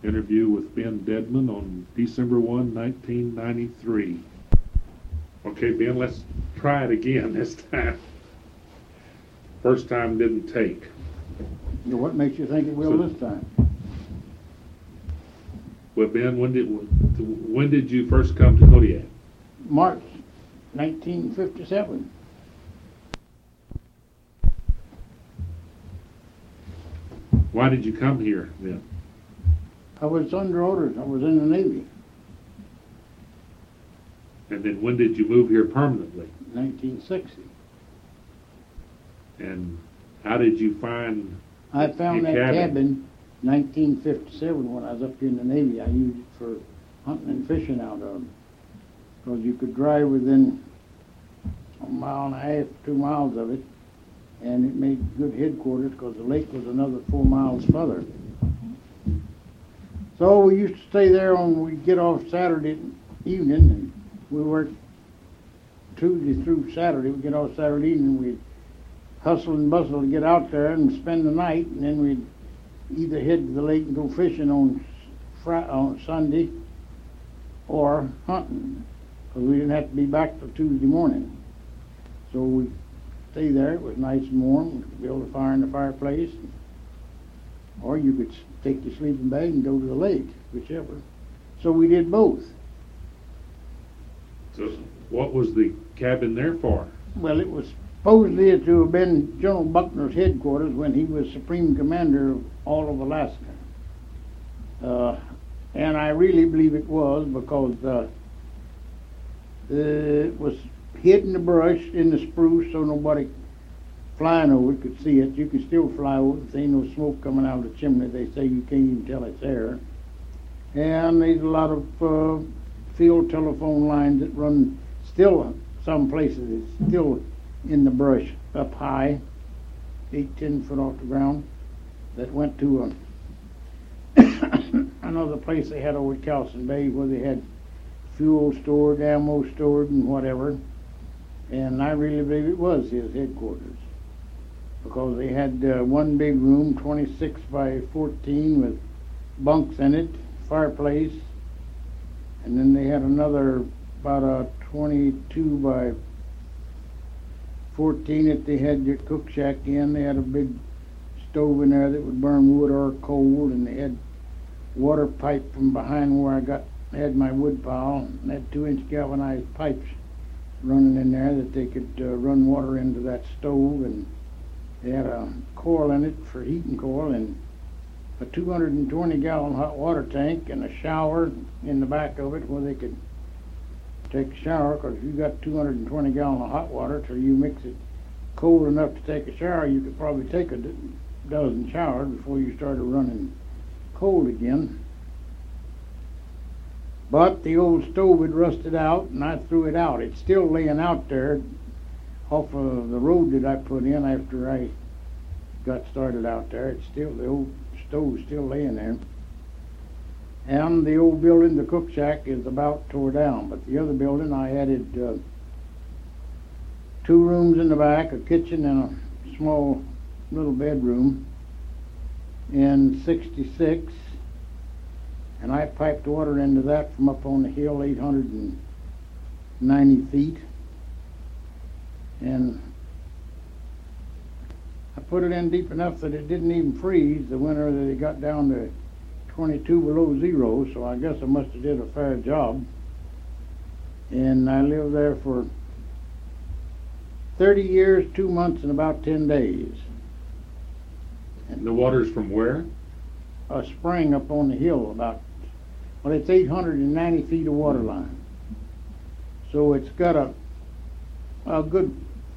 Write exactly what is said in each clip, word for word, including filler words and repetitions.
Interview with Ben Dedman on December first, nineteen ninety-three. Okay, Ben, let's try it again this time. First time didn't take. Now, what makes you think it will So- this time? Well, Ben, when did when did you first come to Kodiak? March nineteen fifty-seven. Why did you come here then? I was under orders. I was in the Navy. And then when did you move here permanently? nineteen sixty. And how did you find I found your that cabin? cabin nineteen fifty-seven when I was up here in the Navy. I used it for hunting and fishing out of. Because you could drive within a mile and a half, two miles of it, and it made good headquarters because the lake was another four miles further. So we used to stay there when we get off Saturday evening, and we worked Tuesday through Saturday. We get off Saturday evening, we'd hustle and bustle to get out there and spend the night, and then we'd either head to the lake and go fishing on Friday, on Sunday, or hunting, because we didn't have to be back till Tuesday morning. So we stay there. It was nice and warm. We could build a fire in the fireplace, or you could take your sleeping bag and go to the lake, whichever. So we did both. So what was the cabin there for? Well, it was supposedly to have been General Buckner's headquarters when he was Supreme Commander of all of Alaska. Uh, and I really believe it was because uh, uh, it was hid in the brush, in the spruce, so nobody flying over it could see it. You could still fly over it. There ain't no smoke coming out of the chimney. They say you can't even tell it's there. And there's a lot of uh, field telephone lines that run still, some places it's still in the brush up high, eight, ten foot off the ground, that went to a another place they had over at Calson Bay where they had fuel stored, ammo stored, and whatever. And I really believe it was his headquarters because they had uh, one big room, twenty-six by fourteen, with bunks in it, fireplace, and then they had another about a twenty-two by fourteen that they had your cook shack in. They had a big stove in there that would burn wood or coal, and they had water pipe from behind where I got had my wood pile, and they had two inch galvanized pipes running in there that they could uh, run water into that stove, and they had a coil in it for heating coil, and a two hundred twenty gallon hot water tank, and a shower in the back of it where they could take a shower, because if you got two hundred twenty gallon of hot water till you mix it cold enough to take a shower, you could probably take a d- dozen showers before you started running cold again. But the old stove had rusted out, and I threw it out. It's still laying out there off of the road that I put in after I got started out there. It's still, the old stove's still laying there. And the old building, the cook shack, is about tore down. But the other building, I added uh, two rooms in the back, a kitchen and a small little bedroom in sixty-six. And I piped water into that from up on the hill, eight hundred ninety feet. And I put it in deep enough that it didn't even freeze the winter that it got down to twenty-two below zero, so I guess I must have did a fair job. And I lived there for thirty years, two months, and about ten days. And the water's from where? A spring up on the hill, about, well, it's eight hundred ninety feet of water line. So it's got a, a good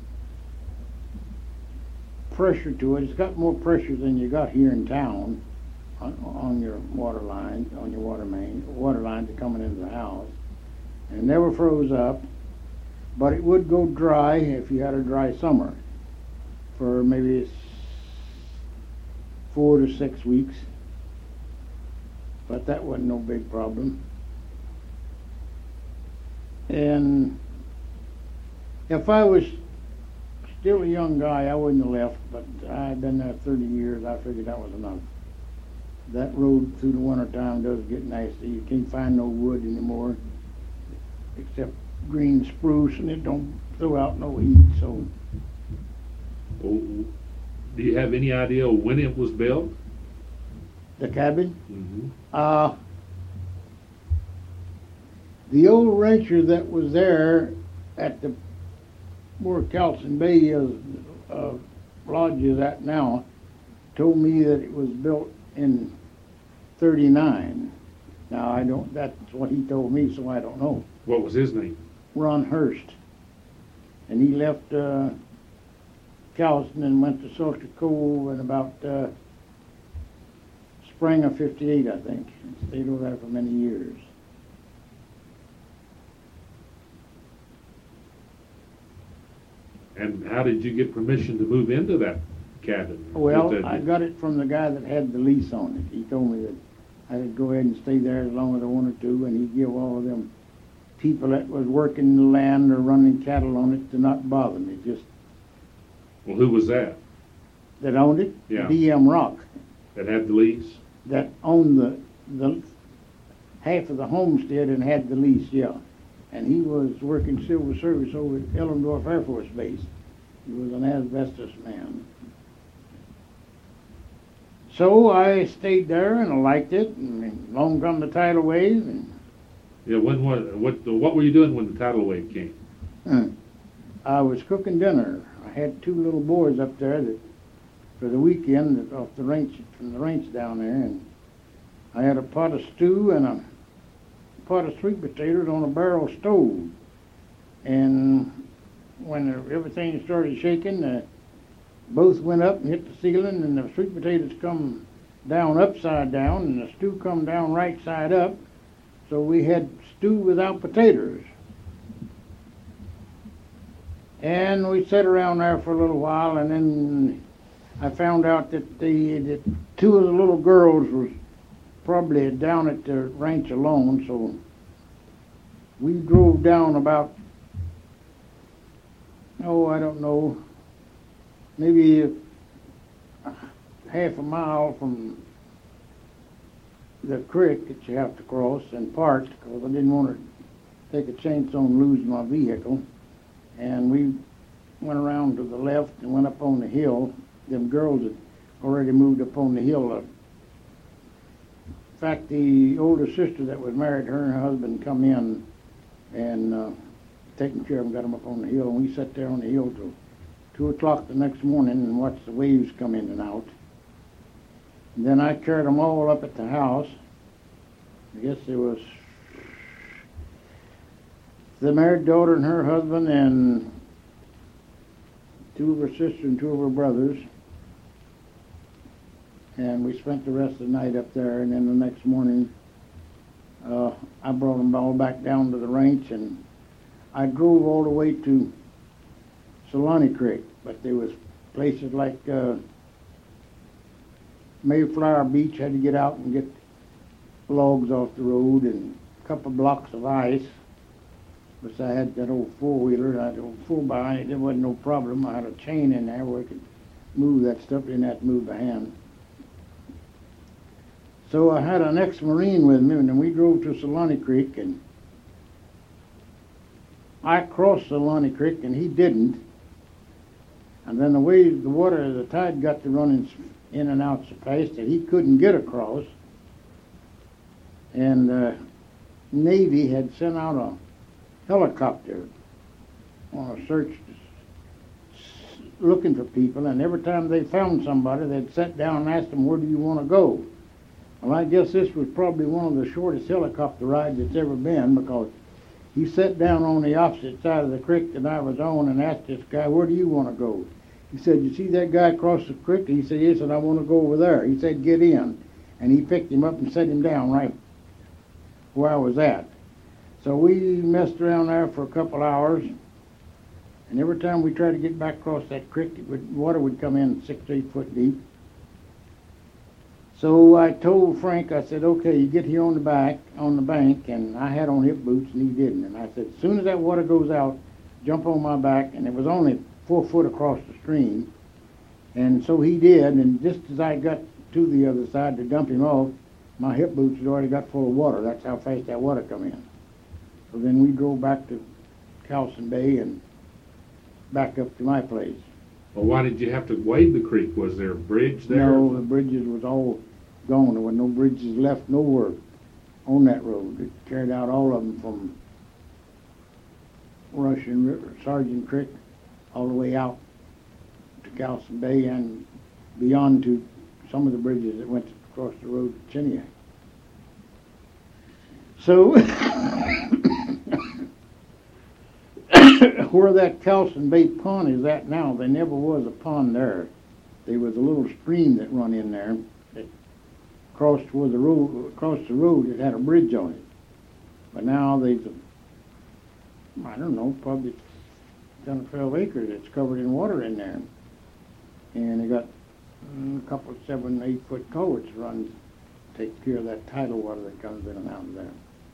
pressure to it. It's got more pressure than you got here in town on, on your water line, on your water main, water lines that coming into the house. And it never froze up, but it would go dry if you had a dry summer for maybe four to six weeks. But that wasn't no big problem. And if I was still a young guy, I wouldn't have left, but I had been there thirty years. I figured that was enough. that road through the winter time does get nasty. You can't find no wood anymore except green spruce, and it don't throw out no heat. So, Oh, do you have any idea when it was built? the cabin, Mm-hmm. uh, the old rancher that was there at the where Calson Bay is, uh, lodge is at now, told me that it was built in thirty-nine. Now I don't. That's what he told me, so I don't know. What was his name? Ron Hurst, and he left uh, Calson and went to Salter Cove in about uh, spring of fifty-eight, I think. And stayed over there for many years. And how did you get permission to move into that cabin? Well, Did that- I got it from the guy that had the lease on it. He told me that I could go ahead and stay there as long as I wanted to, and he'd give all of them people that was working the land or running cattle on it to not bother me, just Well, who was that? that owned it. Yeah. D M Rock, That had the lease? that owned the, the half of the homestead and had the lease, yeah. And he was working civil service over at Ellendorf Air Force Base. He was an asbestos man. So I stayed there and I liked it, and along come the tidal wave, and Yeah, when, what, what, what were you doing when the tidal wave came? uh, I was cooking dinner. I had two little boys up there that for the weekend that off the ranch, from the ranch down there, and I had a pot of stew and a pot of sweet potatoes on a barrel stove. And when everything started shaking, uh, both went up and hit the ceiling, and the sweet potatoes come down upside down, and the stew come down right side up. So we had stew without potatoes. And we sat around there for a little while, and then I found out that the that two of the little girls was probably down at the ranch alone. So we drove down about, oh, I don't know, maybe a half a mile from the creek that you have to cross, and parked because I didn't want to take a chance on losing my vehicle. And we went around to the left and went up on the hill. Them girls had already moved up on the hill. Uh, in fact, the older sister that was married, her and her husband come in and uh, taking care of them, got them up on the hill. And we sat there on the hill till two o'clock the next morning and watched the waves come in and out. And then I carried them all up at the house. I guess there was the married daughter and her husband and two of her sisters and two of her brothers. And we spent the rest of the night up there. And then the next morning, uh, I brought them all back down to the ranch, and I drove all the way to Solani Creek. But there was places like uh, Mayflower Beach, had to get out and get logs off the road, and a couple blocks of ice. But I had that old four-wheeler, I had a full behind it, there wasn't no problem. I had a chain in there where I could move that stuff, didn't have to move the hand. So I had an ex-Marine with me, and then we drove to Solani Creek, and I crossed Solani Creek, and he didn't. And then the way the water, the tide got to running in and out so fast that he couldn't get across. And the Navy had sent out a helicopter on a search looking for people, and every time they found somebody, they'd sit down and ask them, where do you want to go? Well, I guess this was probably one of the shortest helicopter rides that's ever been, because he sat down on the opposite side of the creek that I was on and asked this guy, where do you want to go? He said, you see that guy across the creek? He said, yes, and I want to go over there. He said, get in. And he picked him up and set him down right where I was at. So we messed around there for a couple hours, and every time we tried to get back across that creek, it would, water would come in six, eight foot deep. So I told Frank, I said, okay, you get here on the back, on the bank, and I had on hip boots and he didn't. And I said, as soon as that water goes out, jump on my back, and it was only four foot across the stream. And so he did, and just as I got to the other side to dump him off, my hip boots had already got full of water. That's how fast that water come in. So then we drove back to Cowson Bay and back up to my place. Well, why did you have to wade the creek? Was there a bridge there? No, the bridges was all gone. There were no bridges left nowhere on that road. It carried out all of them from Russian River, Sergeant Creek, all the way out to Cowson Bay and beyond to some of the bridges that went across the road to Chiniac. So, where that Cowson Bay pond is at now, there never was a pond there. There was a little stream that run in there that crossed where the road, across the road, it had a bridge on it. But now there's a, I don't know, probably ten or twelve acres that's covered in water in there. And they got mm, a couple of seven, eight foot culverts run to take care of that tidal water that comes in and out of there.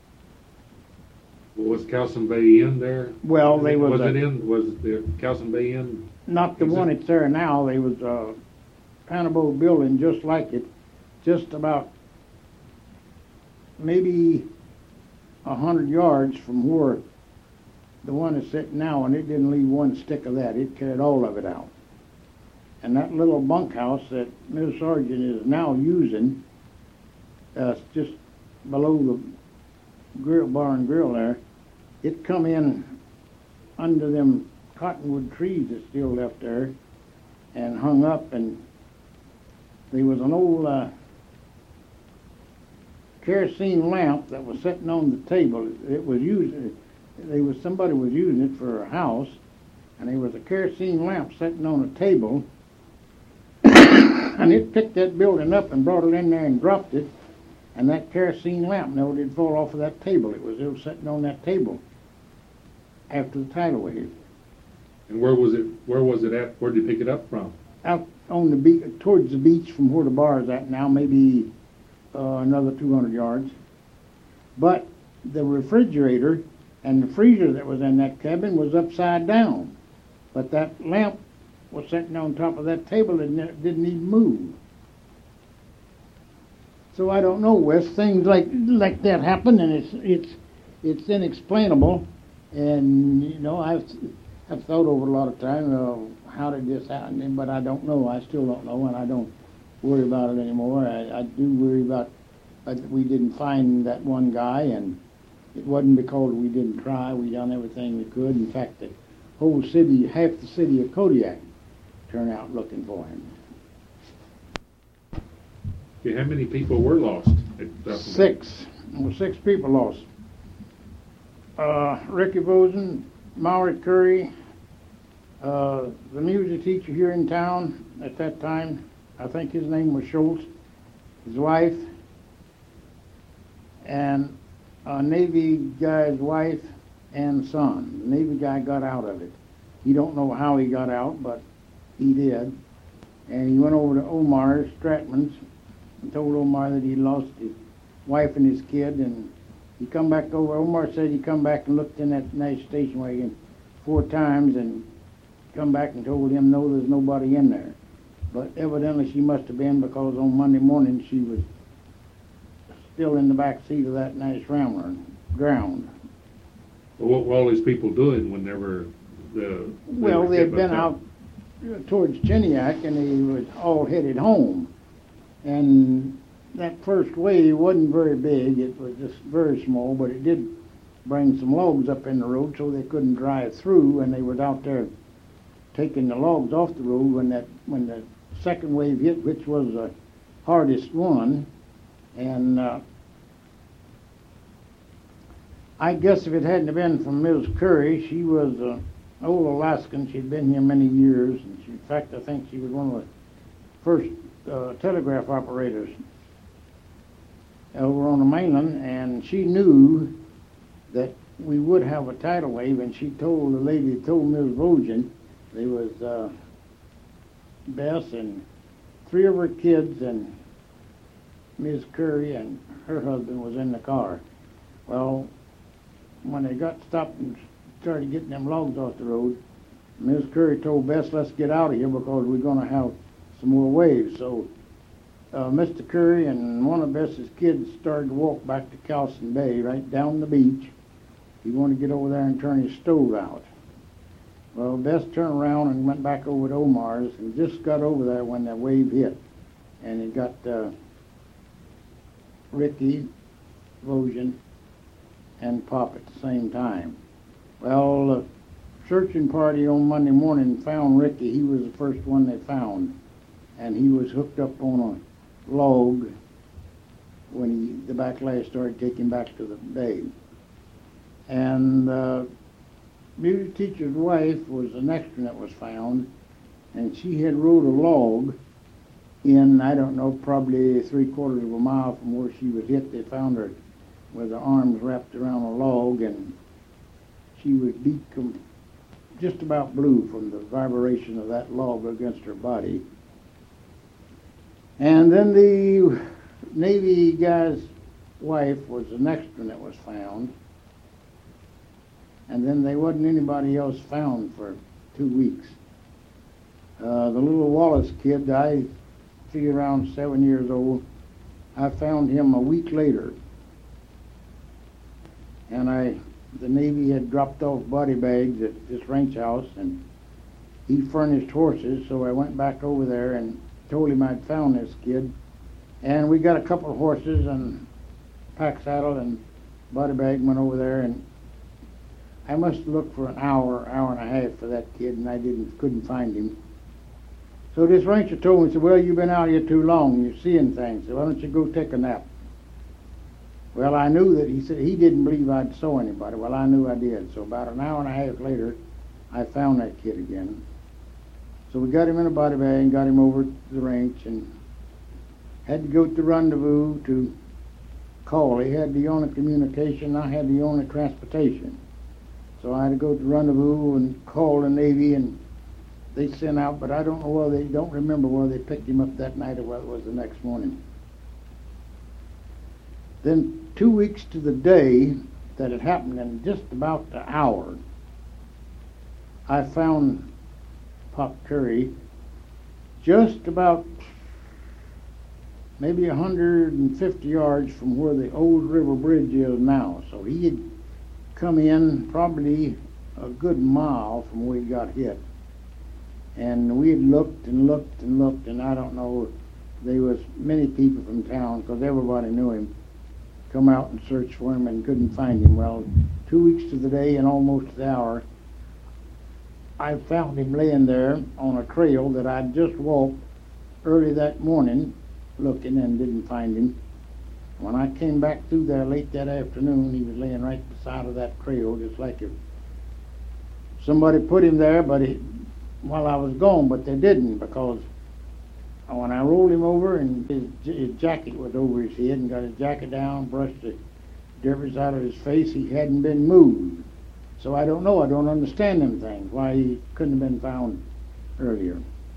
Well, was Cowson Bay Inn there? Well, they was, was a, it in? Was the Cowson Bay Inn? Not the one that's there now. There was a Panabo building just like it, just about maybe a hundred yards from where the one is sitting now, and it didn't leave one stick of that. It carried all of it out. And that little bunkhouse that Miz Sargent is now using, uh, just below the grill, bar and grill there, it come in under them cottonwood trees that's still left there and hung up, and there was an old uh, kerosene lamp that was sitting on the table. It was used, there was somebody was using it for a house, and there was a kerosene lamp sitting on a table, and it picked that building up and brought it in there and dropped it, and that kerosene lamp never did fall off of that table. It was, it was sitting on that table after the tidal wave. And where was it? Where was it at? Where did you pick it up from? Out on the beach, towards the beach from where the bar is at now, maybe uh, another two hundred yards. But the refrigerator and the freezer that was in that cabin was upside down. But that lamp was sitting on top of that table and it didn't even move. So I don't know, Wes. Things like like that happen, and it's it's it's inexplainable. And you know, I've I've thought over a lot of time, uh, how did this happen? But I don't know. I still don't know, and I don't worry about it anymore. I, I do worry about uh, we didn't find that one guy, and it wasn't because we didn't try. We done everything we could. In fact, the whole city, half the city of Kodiak, turned out looking for him. Okay, how many people were lost? At Six. There were six people lost. Uh, Ricky Vosen, Maury Curry, uh, the music teacher here in town at that time, I think his name was Schultz, his wife, and a Navy guy's wife and son. The Navy guy got out of it. He don't know how he got out, but he did. And he went over to Omar Stratman's and told Omar that he lost his wife and his kid, and he come back over. Omar said he come back and looked in that nice station wagon four times and come back and told him, no, there's nobody in there. But evidently she must have been, because on Monday morning she was still in the back seat of that nice Rambler, drowned. Well, what were all these people doing whenever the... Well, they had been out towards Chiniac, and they was all headed home. And that first wave wasn't very big. It was just very small, but it did bring some logs up in the road so they couldn't drive through, and they was out there taking the logs off the road when that when the second wave hit, which was the hardest one. And uh, I guess if it hadn't been for Miz Curry, she was an old Alaskan. She'd been here many years, and she, in fact, I think she was one of the first uh, telegraph operators over on the mainland, and she knew that we would have a tidal wave, and she told the lady, told Miz Vogen, there was uh, Bess and three of her kids and Miz Curry and her husband was in the car. Well, when they got stopped and started getting them logs off the road, Miz Curry told Bess, let's get out of here because we're going to have some more waves. So uh, Mister Curry and one of Bess's kids started to walk back to Calson Bay, right down the beach. He wanted to get over there and turn his stove out. Well, Bess turned around and went back over to Omar's and just got over there when that wave hit. And it got uh, Ricky, Vosion, and Pop at the same time. Well, the searching party on Monday morning found Ricky. He was the first one they found. And he was hooked up on a log when he, the backlash started taking him back to the bay. And uh, music teacher's wife was the next one that was found, and she had rode a log in, I don't know, probably three quarters of a mile from where she was hit. They found her with her arms wrapped around a log, and she was beat com- just about blue from the vibration of that log against her body. And then the Navy guy's wife was the next one that was found. And then there wasn't anybody else found for two weeks. Uh, the little Wallace kid, I figure around seven years old, I found him a week later. And I, the Navy had dropped off body bags at this ranch house, and he furnished horses, so I went back over there and told him I'd found this kid. And we got a couple of horses and pack saddle and body bag, went over there, and I must have looked for an hour, hour and a half for that kid, and I didn't, couldn't find him. So this rancher told me, said, well, you've been out here too long, you're seeing things, so why don't you go take a nap? Well, I knew that, he said he didn't believe I'd saw anybody. Well, I knew I did. So about an hour and a half later, I found that kid again. So we got him in a body bag and got him over to the ranch, and had to go to the rendezvous to call. He had the only communication, I had the only transportation. So I had to go to the rendezvous and call the Navy, and they sent out, but I don't know whether they don't remember whether they picked him up that night or whether it was the next morning. Then two weeks to the day that it happened, in just about the hour, I found Pop Curry just about maybe one hundred fifty yards from where the old river bridge is now. So he had come in probably a good mile from where he got hit. And we had looked and looked and looked, and I don't know, there was many people from town, because everybody knew him, come out and search for him and couldn't find him. Well, two weeks to the day and almost the hour, I found him laying there on a trail that I'd just walked early that morning looking, and didn't find him. When I came back through there late that afternoon, he was laying right beside of that trail, just like if somebody put him there, but he, while I was gone, but they didn't, because when I rolled him over, and his, his jacket was over his head, and got his jacket down, brushed the dirt out of his face, he hadn't been moved. So I don't know, I don't understand them things, why he couldn't have been found earlier.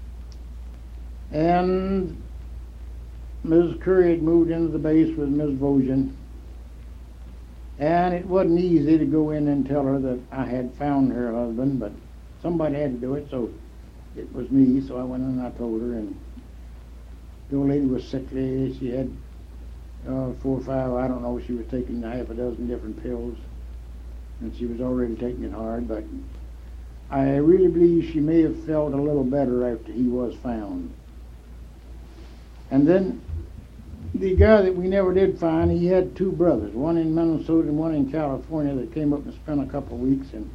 And Missus Curry had moved into the base with Miss Vosion, and it wasn't easy to go in and tell her that I had found her husband, but somebody had to do it, so it was me. So I went in and I told her, and the old lady was sickly. She had uh, four or five, I don't know, she was taking half a dozen different pills, and she was already taking it hard, but I really believe she may have felt a little better after he was found. And then the guy that we never did find, he had two brothers, one in Minnesota and one in California, that came up and spent a couple of weeks. And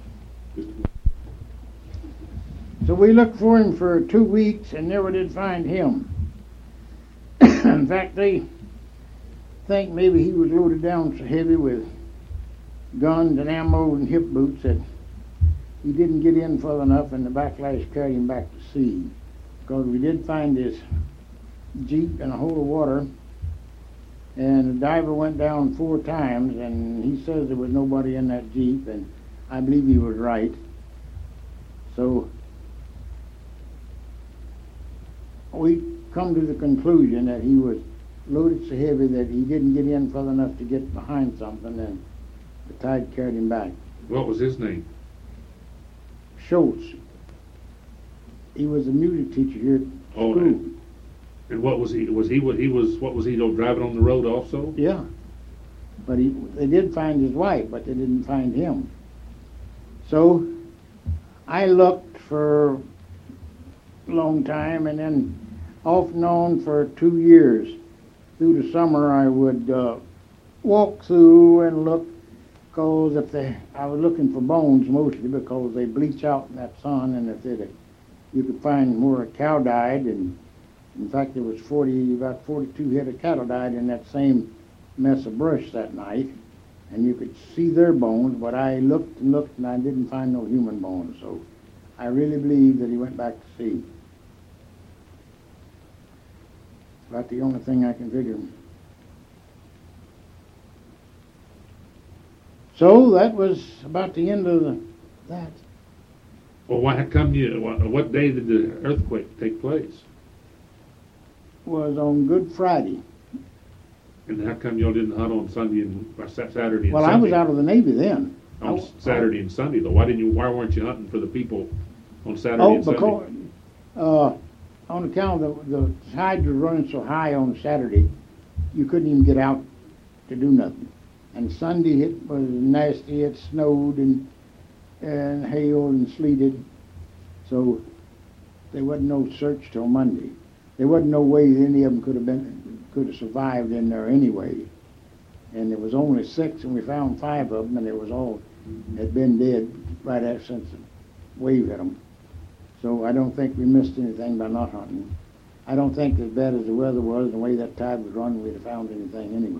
so we looked for him for two weeks and never did find him. In fact, they think maybe he was loaded down so heavy with guns and ammo and hip boots that he didn't get in further enough, and the backlash carried him back to sea. Because we did find his Jeep in a hole of water, and the diver went down four times, and he says there was nobody in that Jeep, and I believe he was right. So we come to the conclusion that he was loaded so heavy that he didn't get in further enough to get behind something, and the tide carried him back. What was his name? Schultz. He was a music teacher here at Oh, school. And what was he, was he, what he was, what was he, though, driving on the road also? Yeah. But he, they did find his wife, but they didn't find him. So I looked for a long time, and then off and on for two years. Through the summer, I would uh, walk through and look, because if they, I was looking for bones mostly because they bleach out in that sun, and if they, you could find where a cow died, and in fact there was forty, about forty-two head of cattle died in that same mess of brush that night, and you could see their bones, but I looked and looked and I didn't find no human bones, so I really believe that he went back to sea. About the only thing I can figure. So that was about the end of the, that. Well, why, how come you, what, what day did the earthquake take place? Was on Good Friday. And how come y'all didn't hunt on Sunday and, or Sa- Saturday and Well, Sunday? I was out of the Navy then. On I- Saturday and Sunday, though. Why didn't you, why weren't you hunting for the people on Saturday Oh, and Sunday? because, uh, on account of the, the tides were running so high on Saturday, you couldn't even get out to do nothing. And Sunday it was nasty, it snowed and, and hailed and sleeted, so there wasn't no search till Monday. There wasn't no way any of them could have been, could have survived in there anyway. And there was only six, and we found five of them, and it was all, had been dead right after since the wave hit them. So I don't think we missed anything by not hunting. I don't think as bad as the weather was and the way that tide was running, we'd have found anything anyway.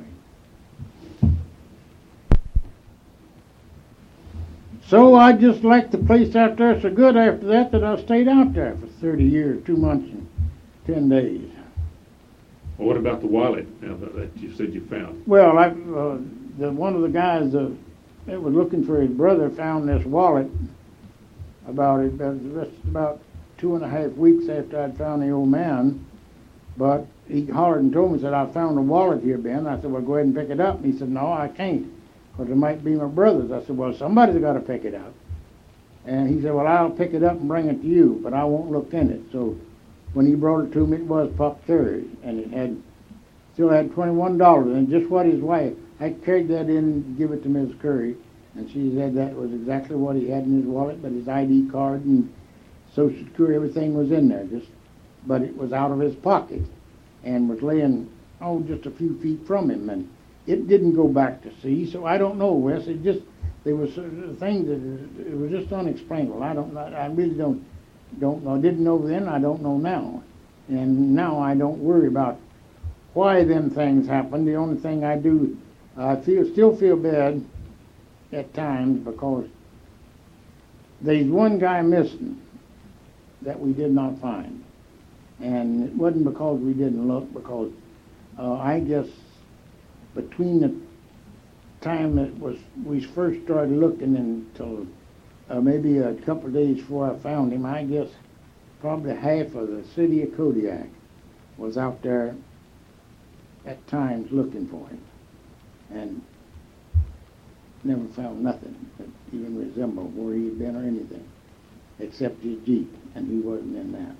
So I just liked the place out there so good after that that I stayed out there for thirty years, two months and ten days. Well, what about the wallet now that, that you said you found? Well, I, uh, the, one of the guys uh, that was looking for his brother found this wallet about it, but just about two and a half weeks after I'd found the old man. But he hollered and told me, said, I found a wallet here, Ben. I said, well, go ahead and pick it up. And he said, no, I can't, because it might be my brother's. I said, well, somebody's got to pick it up. And he said, well, I'll pick it up and bring it to you, but I won't look in it. So when he brought it to me, it was Pop Terry's, and it had still had twenty-one dollars, and just what his wife, I carried that in and give it to Miss Curry, and she said that was exactly what he had in his wallet, but his I D card and Social Security, everything was in there, just, but it was out of his pocket, and was laying, oh, just a few feet from him, and it didn't go back to sea, so I don't know, Wes, it just, there was things that, it was just unexplainable. I don't know, I really don't, don't know, didn't know then, I don't know now, and now I don't worry about why them things happen. The only thing I do, I feel still feel bad at times because there's one guy missing that we did not find, and it wasn't because we didn't look, because uh, I guess between the time that was we first started looking until uh, maybe a couple of days before I found him, I guess probably half of the city of Kodiak was out there at times looking for him, and never found nothing that even resembled where he had been or anything, except his Jeep, and he wasn't in that.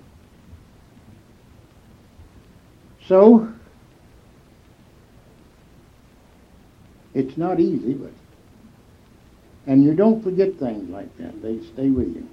So, it's not easy, but, and you don't forget things like that. They stay with you.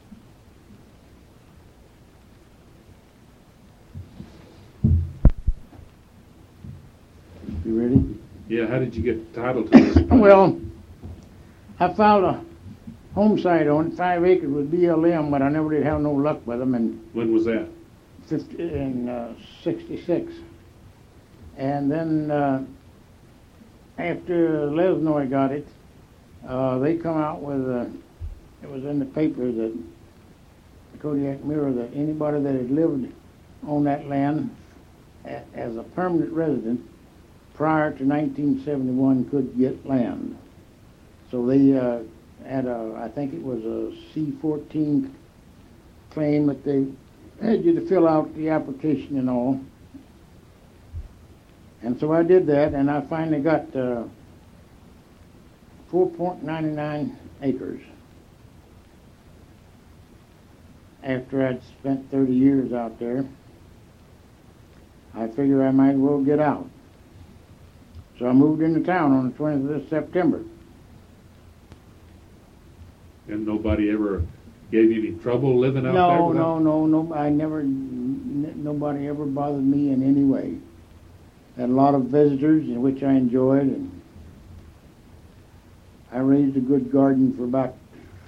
You ready? Yeah, how did you get title to this? Well, I filed a home site on it, five acres with B L M, but I never did have no luck with them in, When was that? fifty, in uh, sixty-six. And then uh, after Lesnoy got it, uh, they come out with, uh, it was in the paper that, the Kodiak Mirror, that anybody that had lived on that land a, as a permanent resident prior to nineteen seventy-one could get land. So they uh, had a, I think it was a C fourteen claim that they had you to fill out the application and all. And so I did that, and I finally got uh, four point nine nine acres after I'd spent thirty years out there. I figured I might as well get out. So I moved into town on the twentieth of September. And nobody ever gave you any trouble living out there? No, without- no, no, no. I never, n- nobody ever bothered me in any way. Had a lot of visitors, in which I enjoyed, and I raised a good garden for about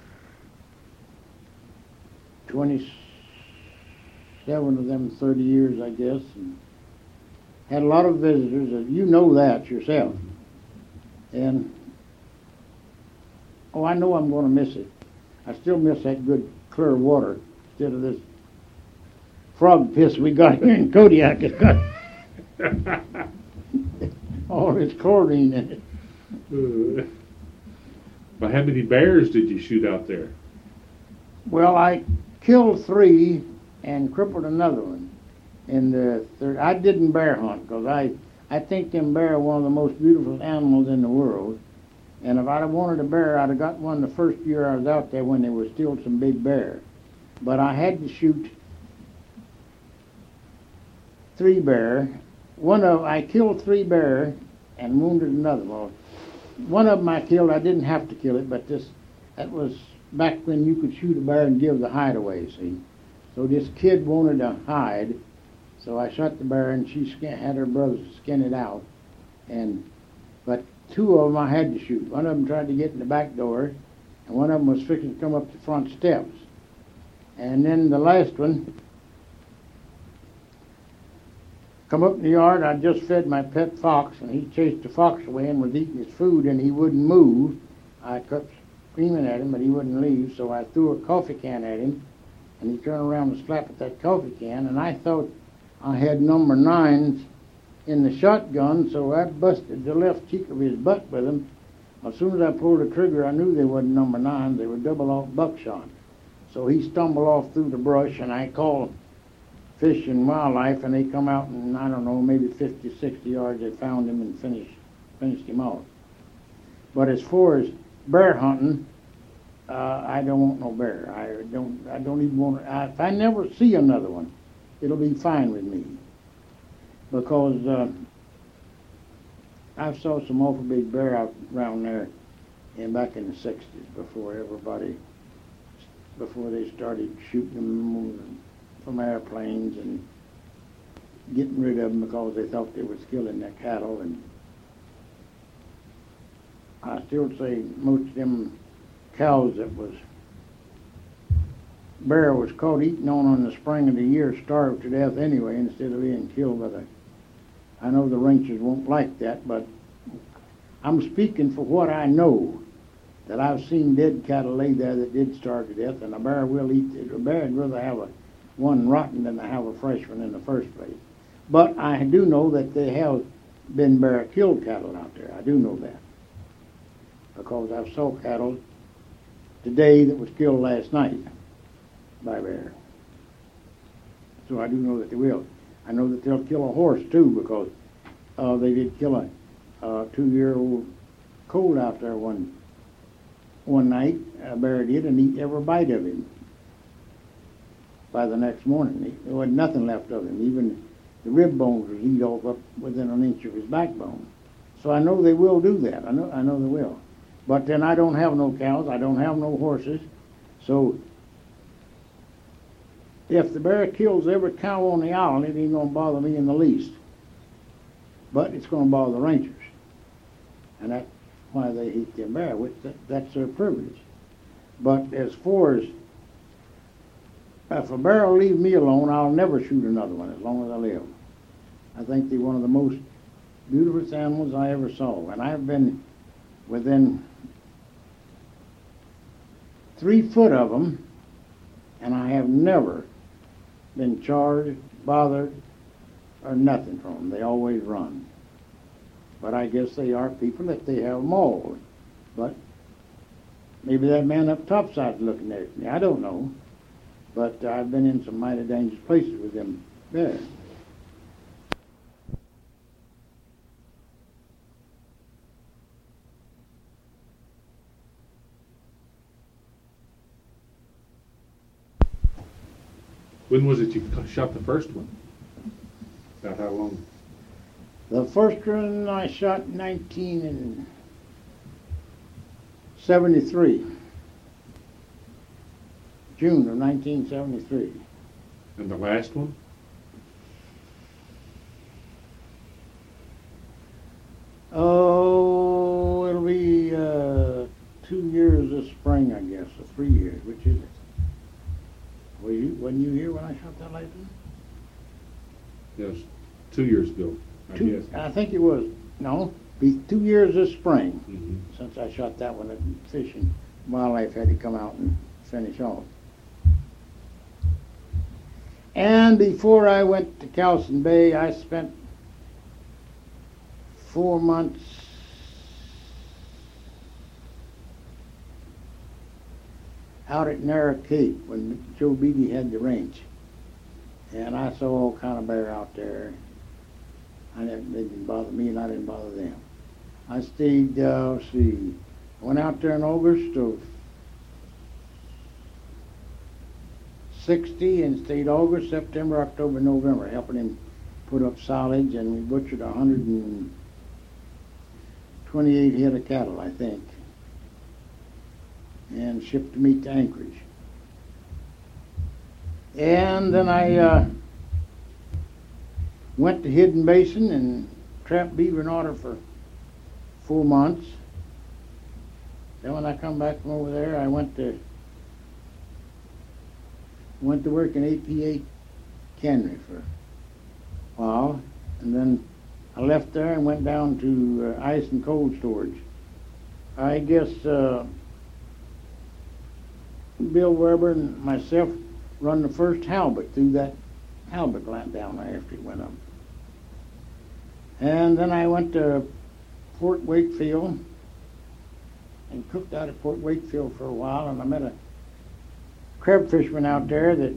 twenty-seven of them thirty years, I guess, and had a lot of visitors. and You know that yourself. And, oh, I know I'm going to miss it. I still miss that good clear water instead of this frog piss we got here in Kodiak. It's got all this chlorine in it. Uh, But how many bears did you shoot out there? Well, I killed three and crippled another one. In the third, I didn't bear hunt because I, I think them bear are one of the most beautiful animals in the world. And if I'd have wanted a bear, I'd have got one the first year I was out there when there was still some big bear. But I had to shoot three bear. One of I killed three bear and wounded another one. One of them I killed. I didn't have to kill it, but this that was back when you could shoot a bear and give the hide away. See, so this kid wanted a hide, so I shot the bear and she skin, had her brothers skin it out. And but two of them I had to shoot. One of them tried to get in the back door, and one of them was fixing to come up the front steps. And then the last one come up in the yard. I just fed my pet fox, and he chased the fox away and was eating his food, and he wouldn't move. I kept screaming at him, but he wouldn't leave, so I threw a coffee can at him, and he turned around and slapped at that coffee can, and I thought I had number nines in the shotgun, so I busted the left cheek of his butt with them. As soon as I pulled the trigger, I knew they wasn't number nines. They were double-off buckshot. So he stumbled off through the brush, and I called Fish and Wildlife, and they come out, and I don't know, maybe fifty, sixty yards, they found him and finished finished him off. But as far as bear hunting, uh, I don't want no bear. I don't. I don't even want. I, if I never see another one, it'll be fine with me, because uh, I saw some awful big bear out around there, and back in the sixties, before everybody, before they started shooting them from airplanes and getting rid of them because they thought they was killing their cattle. And I still say most of them cows that was bear was caught eating on in the spring of the year starved to death anyway instead of being killed by the. I know the ranchers won't like that, but I'm speaking for what I know. That I've seen dead cattle lay there that did starve to death, and a bear will eat it. A bear would rather have a one rotten than to have a fresh one in the first place. But I do know that they have been bear killed cattle out there. I do know that, because I saw cattle today that was killed last night by bear. So I do know that they will. I know that they'll kill a horse too, because uh, they did kill a uh, two-year-old colt out there one one night. A bear did, and eat every bite of him. By the next morning, there wasn't nothing left of him. Even the rib bones was eat off up within an inch of his backbone. So I know they will do that. I know, I know they will. But then I don't have no cows. I don't have no horses. So if the bear kills every cow on the island, it ain't going to bother me in the least. But it's going to bother the rangers. And that's why they hate them bear, which that, that's their privilege. But as far as if a bear will leave me alone, I'll never shoot another one as long as I live. I think they're one of the most beautiful animals I ever saw. And I've been within three foot of them, and I have never been charged, bothered, or nothing from them. They always run. But I guess they are people that they have mauled. But maybe that man up topside's looking at me. I don't know. But I've been in some mighty dangerous places with them bears. When was it you shot the first one? About how long? The first one I shot in nineteen and seventy-three, June of nineteen seventy-three. And the last one? Oh, it'll be uh, two years this spring, I guess, or three years. Which is it? Were you, wasn't you here when I shot that last one? Yes, two years ago, I Two, guess. I think it was, no, be two years this spring Mhm. since I shot that one at Fish and Wildlife had to come out and finish off. And before I went to Cowson Bay, I spent four months out at Narrow Cape when Joe Beatty had the ranch. And I saw all kind of bear out there. I didn't, they didn't bother me and I didn't bother them. I stayed, uh, let's see, I went out there in August of sixty and stayed August, September, October, November, helping him put up silage, and we butchered one hundred twenty-eight head of cattle, I think, and shipped the meat to Anchorage. And then I uh, went to Hidden Basin and trapped beaver and otter for four months. Then when I come back from over there, I went to went to work in A P eight cannery for a while, and then I left there and went down to uh, ice and cold storage. I guess uh, Bill Weber and myself run the first halibut through that halibut plant down there after it went up. And then I went to Port Wakefield and cooked out at Port Wakefield for a while, and I met a crab fisherman out there that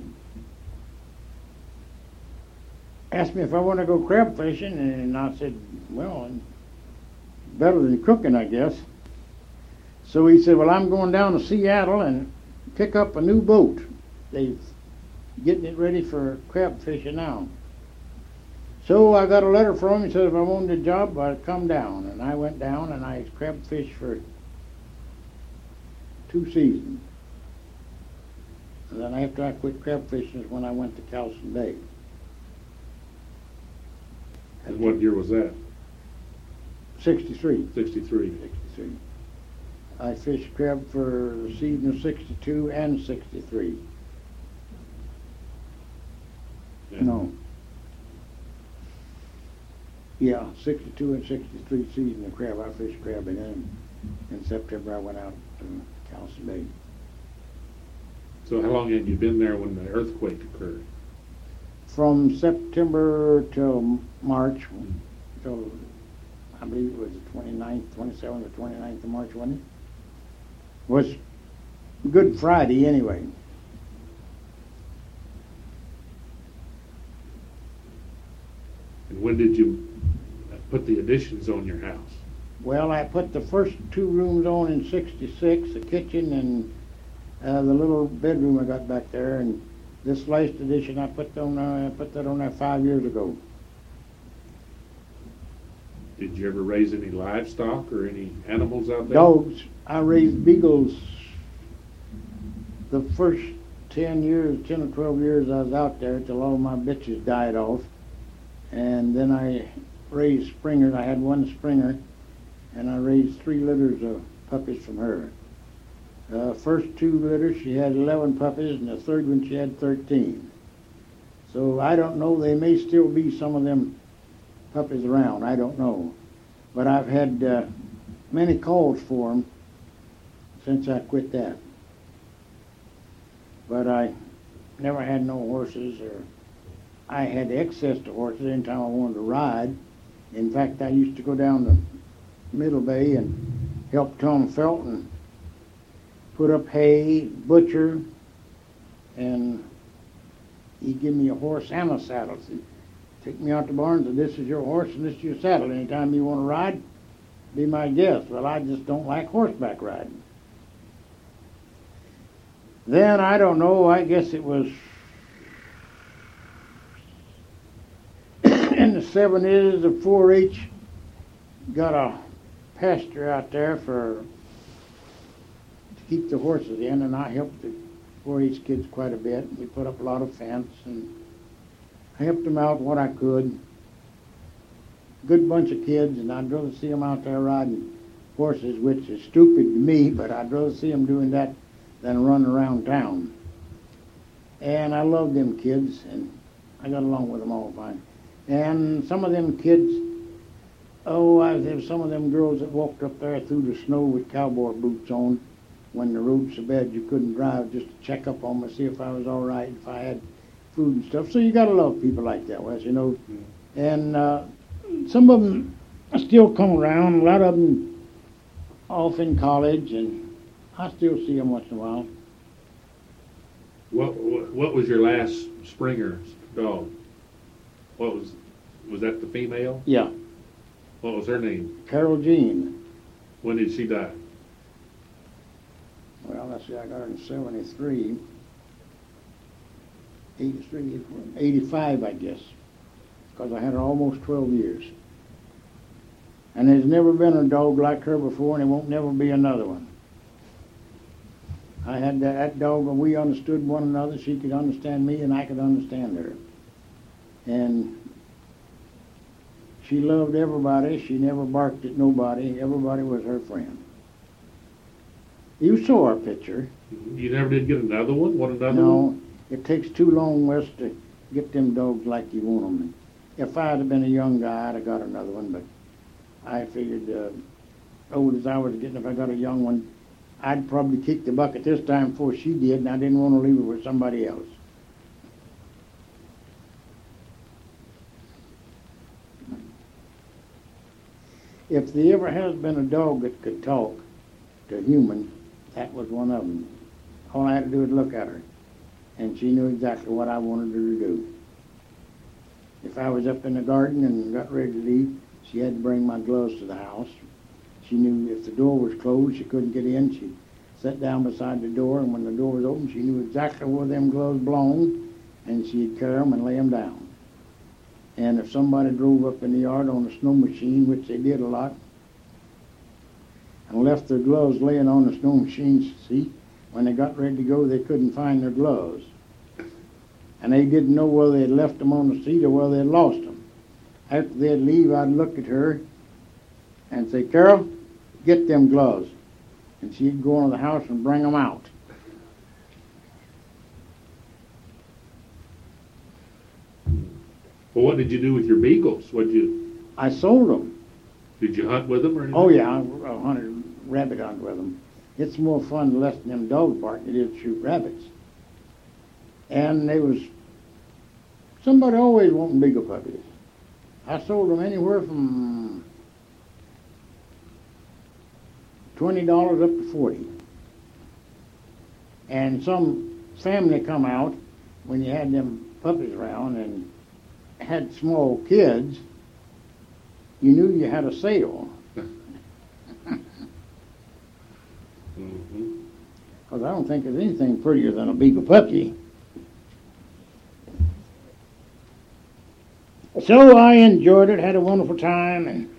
asked me if I want to go crab fishing, and I said, well, better than cooking, I guess. So he said, well, I'm going down to Seattle and pick up a new boat. They're getting it ready for crab fishing now. So I got a letter from him. He said if I wanted a job, I'd come down. And I went down and I crab fished for two seasons. And then after I quit crab fishing is when I went to Cowson Bay. And what year was that? sixty-three. Sixty-three. sixty-three. I fished crab for the season of sixty-two and sixty-three. Yeah. No. Yeah, sixty-two and sixty-three season of crab. I fished crab, and then in September I went out to Cowson Bay. So how long had you been there when the earthquake occurred? From September till March, till I believe it was the twenty-ninth, twenty-seventh or twenty-ninth of March, wasn't it? Was Good Friday anyway. And when did you put the additions on your house? Well, I put the first two rooms on in sixty-six, the kitchen and uh, the little bedroom I got back there, and this last addition I put on uh, I put that on there five years ago. Did you ever raise any livestock or any animals out there? Dogs. I raised beagles the first ten years, ten or twelve years I was out there till all my bitches died off. And then I raised springers. I had one springer, and I raised three litters of puppies from her. Uh, first two litters, she had eleven puppies, and the third one, she had thirteen. So I don't know, they may still be some of them puppies around, I don't know. But I've had uh, many calls for them since I quit that. But I never had no horses, or I had access to horses anytime I wanted to ride. In fact, I used to go down to Middle Bay and help Tom Felton put up hay, butcher, and he'd give me a horse and a saddle. So he'd take me out to barn and said, this is your horse and this is your saddle. Anytime you want to ride, be my guest. Well, I just don't like horseback riding. Then, I don't know, I guess it was seventies, the four H got a pasture out there for to keep the horses in, and I helped the four H kids quite a bit. We put up a lot of fence, and I helped them out what I could. Good bunch of kids, and I'd rather see them out there riding horses, which is stupid to me, but I'd rather see them doing that than running around town. And I loved them kids, and I got along with them all fine. And some of them kids, oh, I, there were some of them girls that walked up there through the snow with cowboy boots on when the road's so bad you couldn't drive, just to check up on me, see if I was all right, if I had food and stuff. So you got to love people like that, Wes, you know. And uh, some of them still come around, a lot of them off in college, and I still see them once in a while. What what, what was your last Springer dog? What was was that the female? Yeah, What was her name? Carol Jean. When did she die? Well, let's see, I got her in seventy-three. eighty-three, eighty-five, I guess, because I had her almost twelve years. And there's never been a dog like her before, and there won't never be another one. I had that, that dog, and we understood one another. She could understand me, and I could understand her. And she loved everybody. She never barked at nobody. Everybody was her friend. You saw her picture. You never did get another one? Want another No, one? it takes too long, Wes, to get them dogs like you want them. If I'd have been a young guy, I'd have got another one, but I figured, uh, old as I was getting, if I got a young one, I'd probably kick the bucket this time before she did, and I didn't want to leave her with somebody else. If there ever has been a dog that could talk to a human, that was one of them. All I had to do was look at her, and she knew exactly what I wanted her to do. If I was up in the garden and got ready to leave, she had to bring my gloves to the house. She knew if the door was closed, she couldn't get in. She'd sit down beside the door, and when the door was open, she knew exactly where them gloves belonged, and she'd carry them and lay them down. And if somebody drove up in the yard on a snow machine, which they did a lot, and left their gloves laying on the snow machine seat, when they got ready to go, they couldn't find their gloves. And they didn't know whether they'd left them on the seat or whether they'd lost them. After they'd leave, I'd look at her and say, "Carol, get them gloves." And she'd go into the house and bring them out. Well, what did you do with your beagles? What you I sold them. did you hunt with them or anything? Oh, yeah, I I hunted rabbit hunt with them. It's more fun to listen to them dogs bark than it is to shoot rabbits. And they was, somebody always wanting beagle puppies. I sold them anywhere from twenty dollars up to forty. And some family come out when you had them puppies around and had small kids, you knew you had a sale. Mm-hmm. Because I don't think there's anything prettier than a beagle puppy. So I enjoyed it, had a wonderful time, and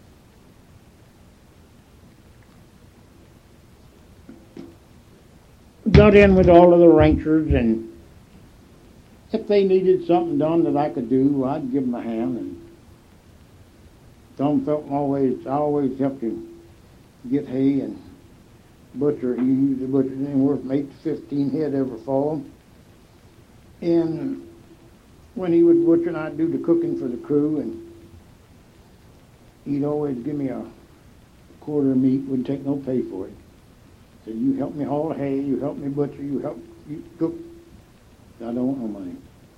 got in with all of the ranchers, and if they needed something done that I could do, I'd give them a hand. And Tom Felton always, I always helped him get hay and butcher. He used to butcher anywhere from eight to fifteen head every fall. And when he would butcher, I'd do the cooking for the crew, and he'd always give me a quarter of meat, wouldn't take no pay for it. Said, "You help me haul hay, you help me butcher, you help you cook. I don't want no money."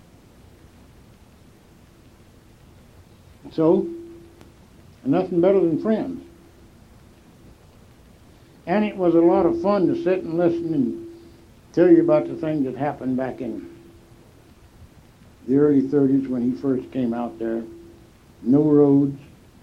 So, nothing better than friends. And it was a lot of fun to sit and listen and tell you about the things that happened back in the early thirties when he first came out there. No roads.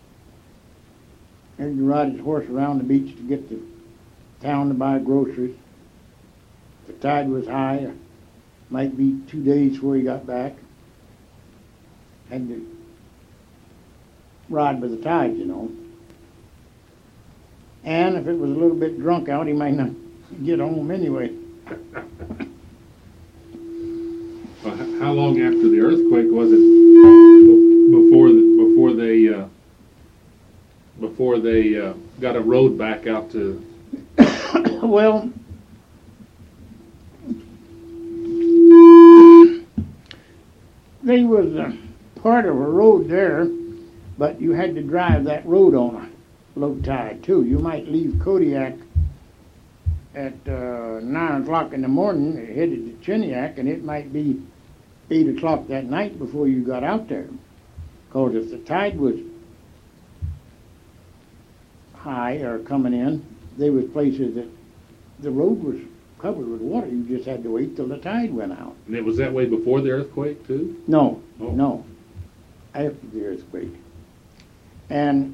Had to ride his horse around the beach to get to town to buy groceries. If the tide was high, it might be two days before he got back. Had to ride with the tide, you know. And if it was a little bit drunk out, he might not get home anyway. Well, h- how long after the earthquake was it be- before the, before they uh, before they uh, got a road back out to? Well, there was a part of a road there, but you had to drive that road on a low tide too. You might leave Kodiak at uh, nine o'clock in the morning, headed to Chiniac, and it might be eight o'clock that night before you got out there. Because if the tide was high or coming in, there was places that the road was covered with water. You just had to wait till the tide went out. And it was that way before the earthquake too? No, Oh. no, after the earthquake. And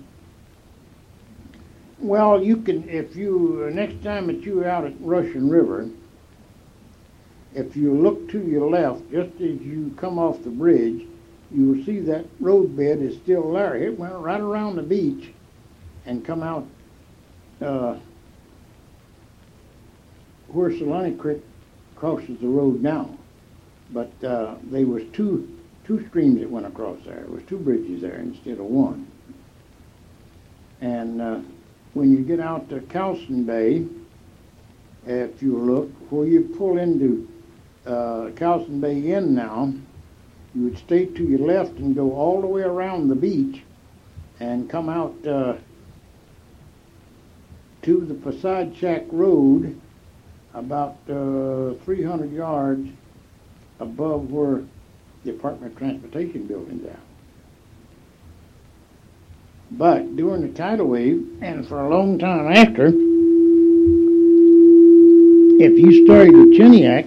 well, you can, if you, next time that you're out at Russian River, if you look to your left, just as you come off the bridge, you will see that roadbed is still there. It went right around the beach and come out uh, where Solani Creek crosses the road now. But uh, there was two two streams that went across there. There was two bridges there instead of one. And uh, when you get out to Cowson Bay, if you look, where you pull into uh, Cowson Bay Inn now, you would stay to your left and go all the way around the beach and come out uh, to the Facade Shack Road about uh, three hundred yards above where the Department of Transportation building's at. But during the tidal wave, and for a long time after, if you started at Chiniac,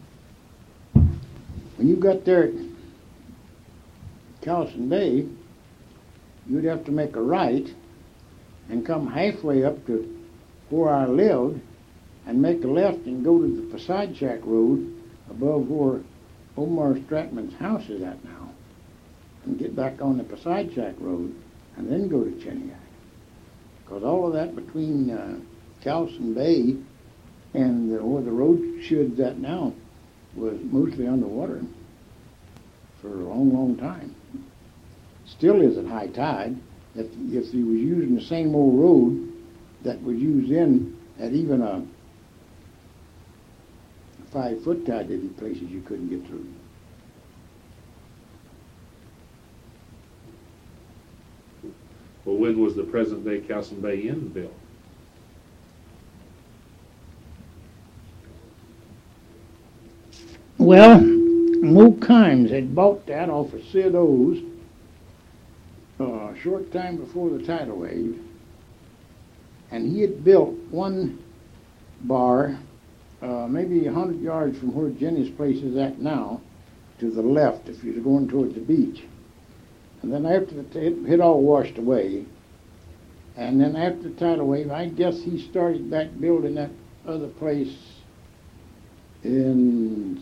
when you got there at Cowson Bay, you'd have to make a right and come halfway up to where I lived and make a left and go to the Facade Shack Road above where Omar Stratman's house is at now, and get back on the Facade Shack Road and then go to Chiniac. Because all of that between uh, Cowson Bay and the, where the road shed's at now was mostly underwater for a long, long time. Still is at high tide. If, if he was using the same old road that was used in at even a five-foot tide, there'd be places you couldn't get through. Well, when was the present-day Cowson Bay Inn built? Well, Mo Kimes had bought that off of Sid O's uh, a short time before the tidal wave, and he had built one bar uh, maybe a hundred yards from where Jenny's place is at now, to the left if you're going towards the beach. And then after the t- it had all washed away, and then after the tidal wave, I guess he started back building that other place in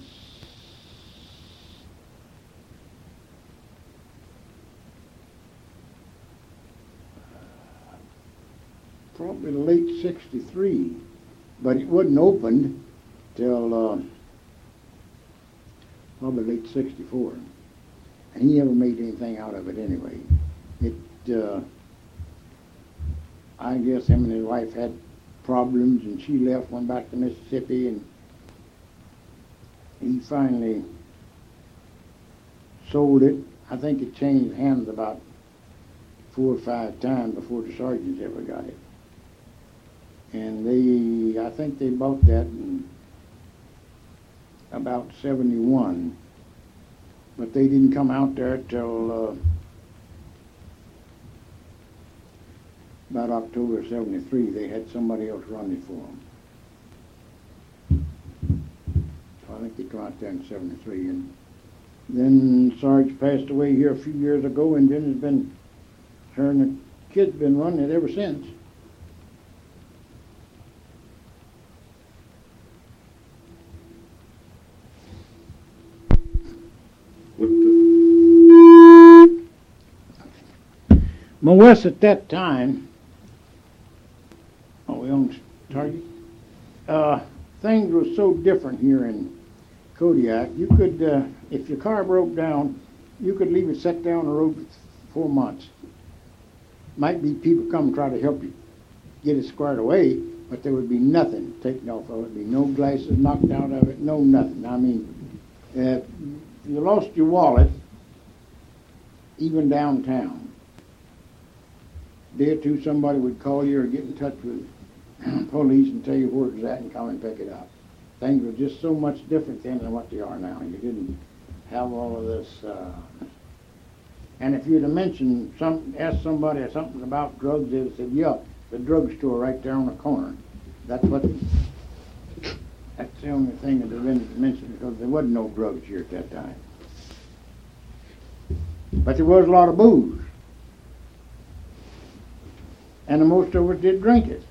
probably late sixty-three, but it wasn't opened till uh, probably late sixty-four. And he never made anything out of it anyway. It, uh, I guess him and his wife had problems, and she left, went back to Mississippi, and he finally sold it. I think it changed hands about four or five times before the Sargents ever got it. And they, I think they bought that in about seventy-one. But they didn't come out there till uh, about October of seventy-three. They had somebody else run it for them. So I think they come out there in seventy-three. And then Sarge passed away here a few years ago, and then has been, her and the kids been running it ever since. Well, Wes, at that time, oh, we own Target. Uh, things were so different here in Kodiak. You could, uh, if your car broke down, you could leave it set down the road for four months. Might be people come try to help you get it squared away, but there would be nothing taken off of it. There'd be no glasses knocked out of it, no nothing. I mean, uh, you lost your wallet, even downtown. A day or two, somebody would call you or get in touch with police and tell you where it's at and come and pick it up. Things were just so much different then than what they are now. You didn't have all of this. Uh, and if you'd have mentioned, some, asked somebody something about drugs, they'd have said, yeah, the drugstore right there on the corner. That's what. That's the only thing that they've been mentioned, because there wasn't no drugs here at that time. But there was a lot of booze. And the most of us did drink it.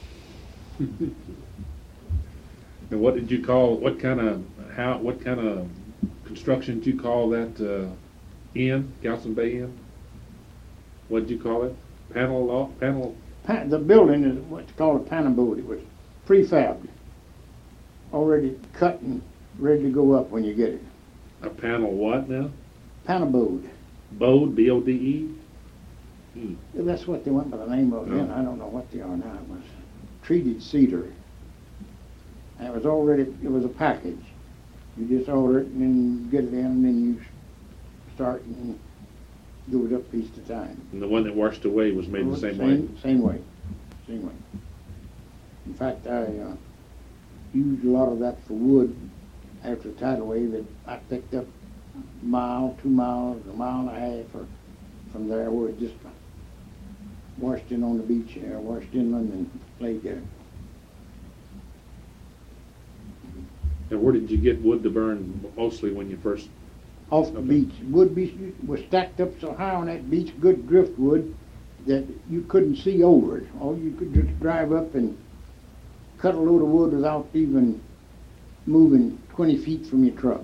And what did you call, what kind of, how, what kind of construction did you call that uh, inn, Galveston Bay Inn? What did you call it? Panel law, panel? Pan, the building is what's called a panabood. It was prefabbed, already cut and ready to go up when you get it. A panel what now? Panabood. Bode, B O D E? Hmm. That's what they went by the name of then. Oh. I don't know what they are now. It was treated cedar. And it was already, it was a package. You just order it and then you get it in and then you start and do it up piece at a time. And the one that washed away was made the same, way? Same way. Same way. In fact, I uh, used a lot of that for wood after the tidal wave. That I picked up a mile, two miles, a mile and a half or from there where it just washed in on the beach there, washed inland and laid there. And where did you get wood to burn mostly when you first? Off the Okay. beach. Wood beach was stacked up so high on that beach, good driftwood, that you couldn't see over it. All you could just drive up and cut a load of wood without even moving twenty feet from your truck.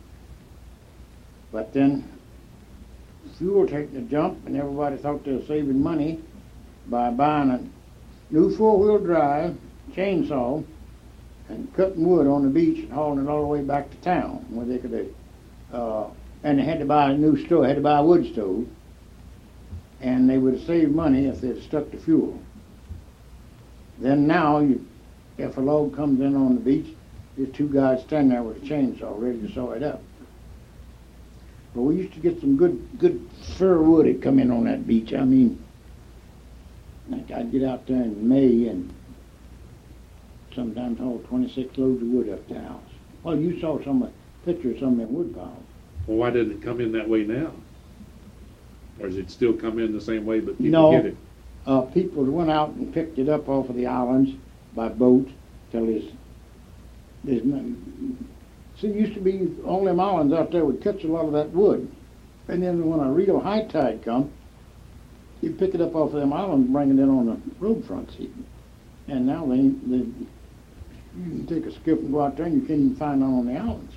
But then fuel taking a jump, and everybody thought they were saving money by buying a new four-wheel drive chainsaw and cutting wood on the beach and hauling it all the way back to town where they could, uh, and they had to buy a new stove, had to buy a wood stove, and they would have saved money if they'd stuck to fuel. Then now, you, if a log comes in on the beach, there's two guys standing there with a chainsaw ready to saw it up. But we used to get some good, good fir wood that come in on that beach. I mean, like I'd get out there in May and sometimes haul twenty-six loads of wood up to the house. Well, you saw some uh, picture of some of them wood piles. Well, why didn't it come in that way now? Or does it still come in the same way, but people No. get it? Uh, people went out and picked it up off of the islands by boat till there's, there's nothing. See, it used to be all them islands out there would catch a lot of that wood. And then when a real high tide come, you'd pick it up off of them islands and bring it in on the road fronts even. And now they, they, you can take a skiff and go out there and you can't even find none on the islands.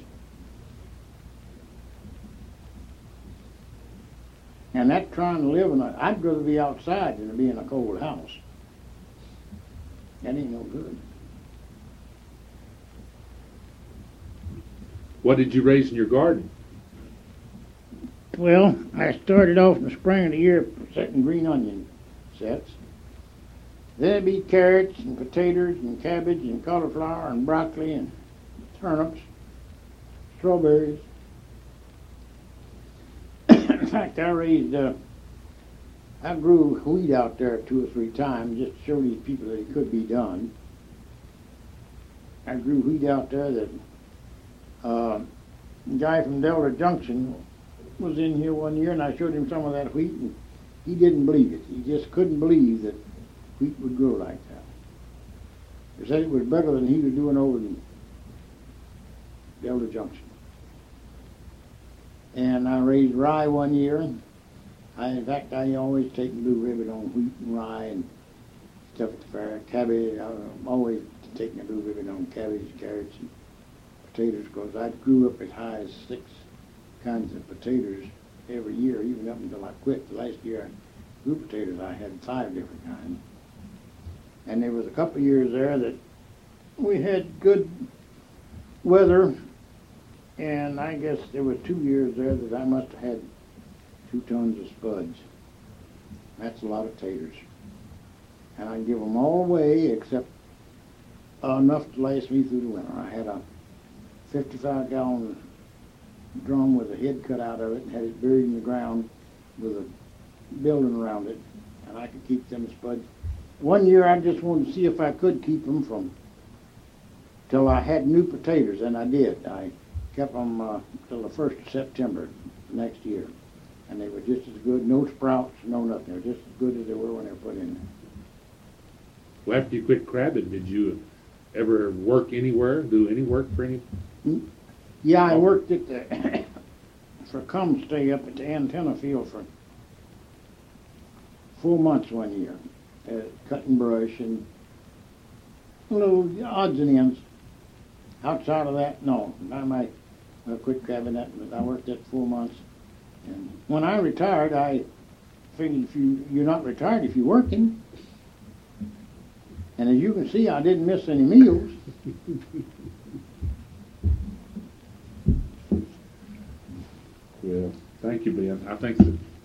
And that trying to live in a, I'd rather be outside than to be in a cold house. That ain't no good. What did you raise in your garden? Well, I started off in the spring of the year setting green onion sets. Then it'd be carrots and potatoes and cabbage and cauliflower and broccoli and turnips, strawberries. In fact, I raised, uh, I grew wheat out there two or three times just to show these people that it could be done. I grew wheat out there that uh, the guy from Delta Junction was in here one year and I showed him some of that wheat and he didn't believe it. He just couldn't believe that wheat would grow like that. He said it was better than he was doing over in Delta Junction. And I raised rye one year. I, in fact, I always take blue ribbon on wheat and rye and stuff at the fair. Cabbage, I'm always taking a blue ribbon on cabbage, carrots, and potatoes, because I grew up as high as six kinds of potatoes every year, even up until I quit. The last year sweet potatoes, I had five different kinds. And there was a couple of years there that we had good weather, and I guess there was two years there that I must have had two tons of spuds. That's a lot of taters. And I give them all away except uh, enough to last me through the winter. I had a fifty-five gallon drum with a head cut out of it and had it buried in the ground with a building around it, and I could keep them spuds. One year I just wanted to see if I could keep them from till I had new potatoes, and I did. I kept them uh, till the first of September next year, and they were just as good. No sprouts, no nothing. They were just as good as they were when they were put in there. Well, after you quit crabbing, did you ever work anywhere, do any work for any? Yeah, I worked at the for Comstay up at the antenna field for four months one year, uh, cutting brush and little odds and ends. Outside of that, no. I might I quit crabbing that, but I worked that four months. And when I retired, I figured if you you're not retired if you're working. And as you can see, I didn't miss any meals. Well, thank you, Ben. I think that